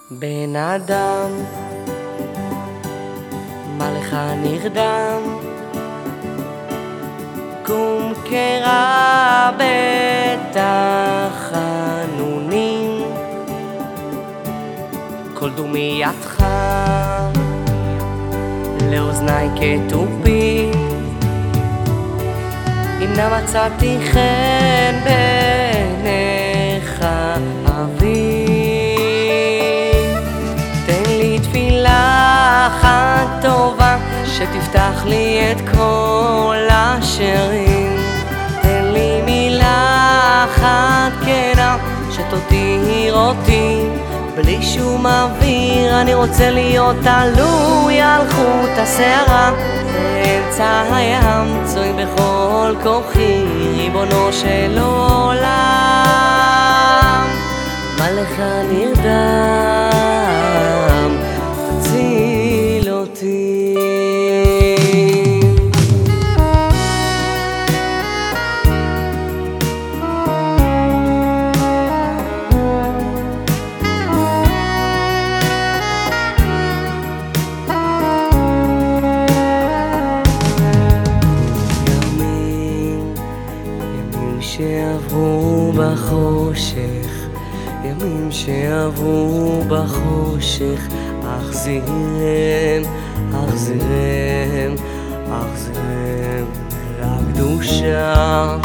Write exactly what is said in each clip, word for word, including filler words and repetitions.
בן אדם, מה לך נרדם? קום קרא בתחנונים, כל דומייתך לאוזני כתופים. אם נא מצאתי חן בעיניך אבי, תן לי תפילה אחת טובה שתפתח לי את כל השירים. תן לי מילה אחת כנה שתותיר אותי בלי שום אוויר. אני רוצה להיות תלוי על חוט השערה באמצע הים, צועק בכל כוחי, ריבונו של עולם, מה לך נרדם? תציל אותי. שעברו בחושך, ימים שעברו בחושך, אחזירם, אחזירם, אחזירם לקדושה.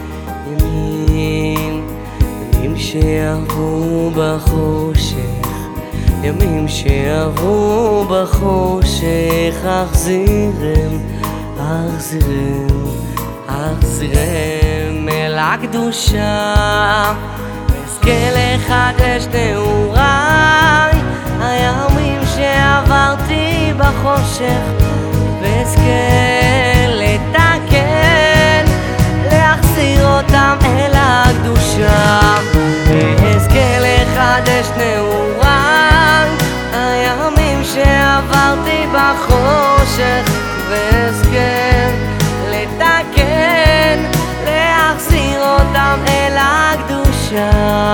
ימים, ימים שעברו בחושך, ימים שעברו בחושך, אחזירם, אחזירם, אחזירם אל הקדושה. ואזכה לחדש נעוריי, הימים שעברתי בחושך, ואזכה לתקן, להחזיר אותם אל הקדושה. ואזכה לחדש נעוריי, הימים שעברתי בחושך, ואזכה לתקן, להחזיר אותם אל הקדושה.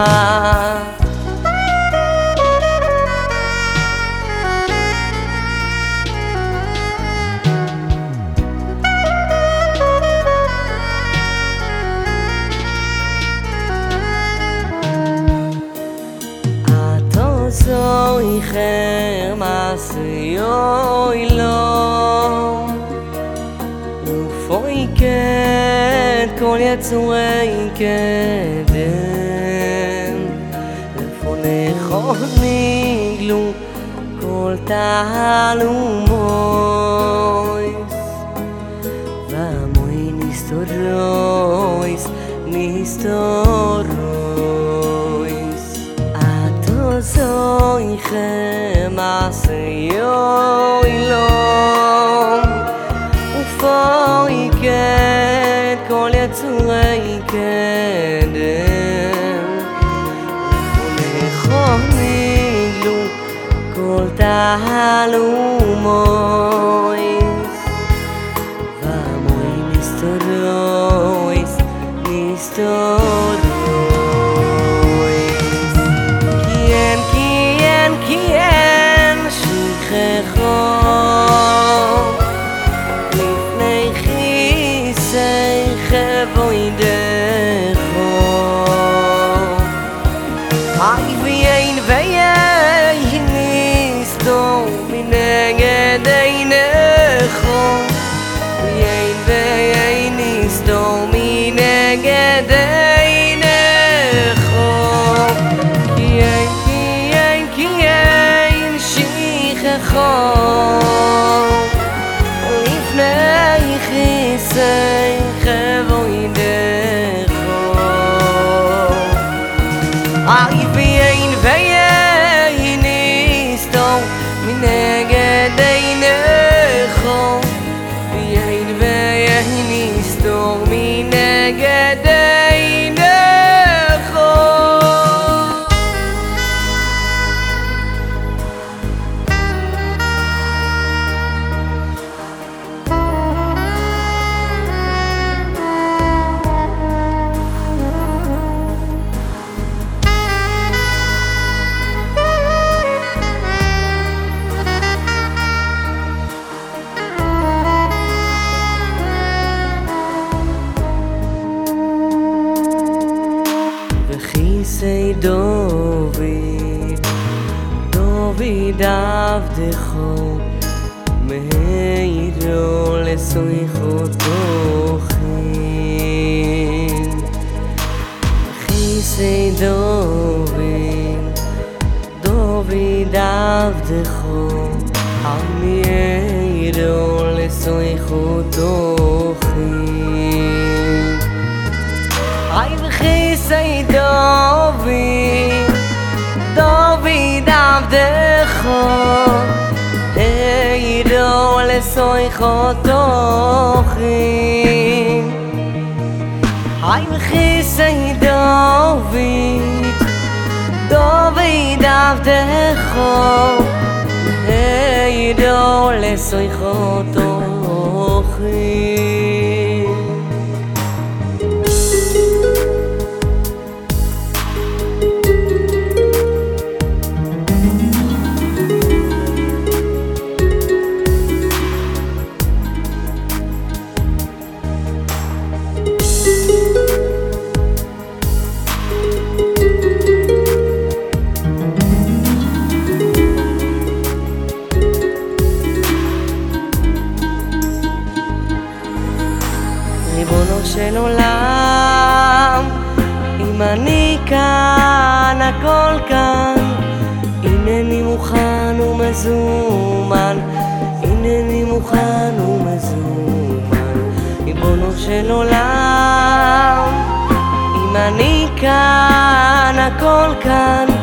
התוזוי חר מעשיוי לו, ופוי כן כל יצורי קדם, לפונך נגלו כל תעלומויס, ועמוי נסתורויס, נסתורויס. התוזוי חר מעשיוי לו, ופוי כן כל יצורי קדם, לפונך נגלו כל תעלומויס, ועמוי נסתורויס, נסתורויס. כי אין, כי אין, כי אין שכחו voidego, ay vien vien nisto mineged einecho, vien vien nisto mineged einecho. Kien kien kien shichecho lifnei chisei voidego, ay vien vien nisto mineged einecho, vien vien nisto mineged einecho. דוד, דוד עבדך מהירו לסויחותו חן. חיסי דוד, דוד עבדך מהירו לסויחותו חן. היי וחיסי דוד, דוד עבדך הירו לסויחותו חן. היי וחיסי דוד, דוד עבדך הירו לסויחותו חן. ריבונו של עולם, אם אני כאן, הכל כאן, הנני מוכן ומזומן, הנני מוכן ומזומן. ריבונו של עולם, אם אני כאן, הכל כאן,